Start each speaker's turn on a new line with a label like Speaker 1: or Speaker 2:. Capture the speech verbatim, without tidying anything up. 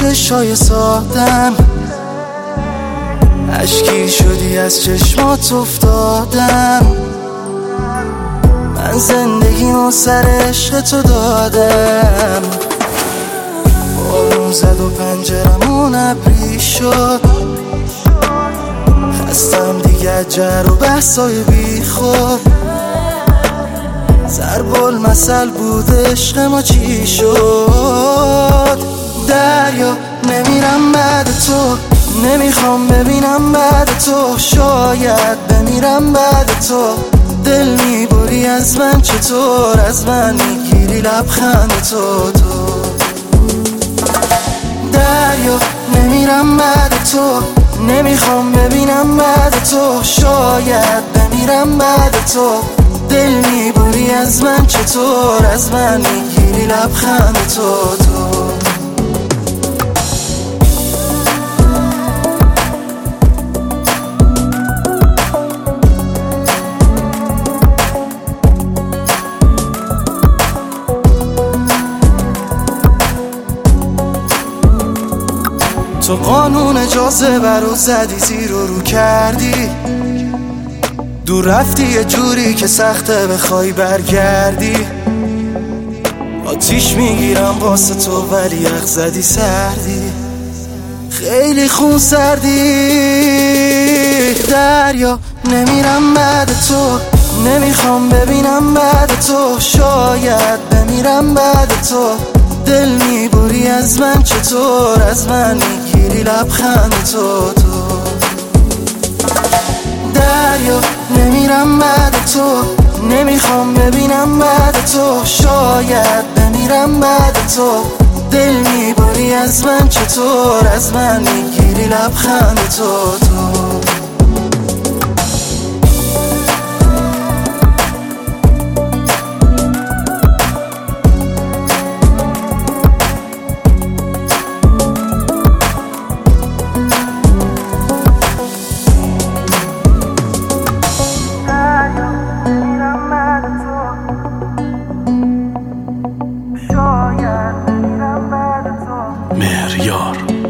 Speaker 1: چشای سادم، اشکی شدی از چشمات افتادم. من زندگیمو سر عشق تو دادم. بارون زد و پنجرمون ابری شد، خستم دیگه جر و بحثای بی خود. ضرب المثل بود عشق ما چی شد. دریا نمیرم بعد تو، نمیخوام ببینم بعد تو، شاید بمیرم بعد تو. دل میبری از من چطور، از من میگیری لبخند تو تو. دریا نمیرم بعد تو، نمیخوام ببینم بعد تو، شاید بمیرم بعد تو. دل میبری از من چطور، از من میگیری لبخند تو تو. تو قانون جاذبه رو زدی، زیر و رو کردی، دور رفتی یه جوری که سخته بخوای برگردی. آتیش میگیرم واسه تو ولی یخ زدی سردی، خیلی خون سردی. دریا نمیرم بعد تو، نمیخوام ببینم بعد تو، شاید بمیرم بعد تو. دل میبری از من چطور، از من میگیری لبخند تو تو. دریا نمیرم بعد تو، نمیخوام ببینم بعد تو، شاید بمیرم بعد تو. دل میبری از من چطور، از من میگیری لبخند تو تو.
Speaker 2: مهریار.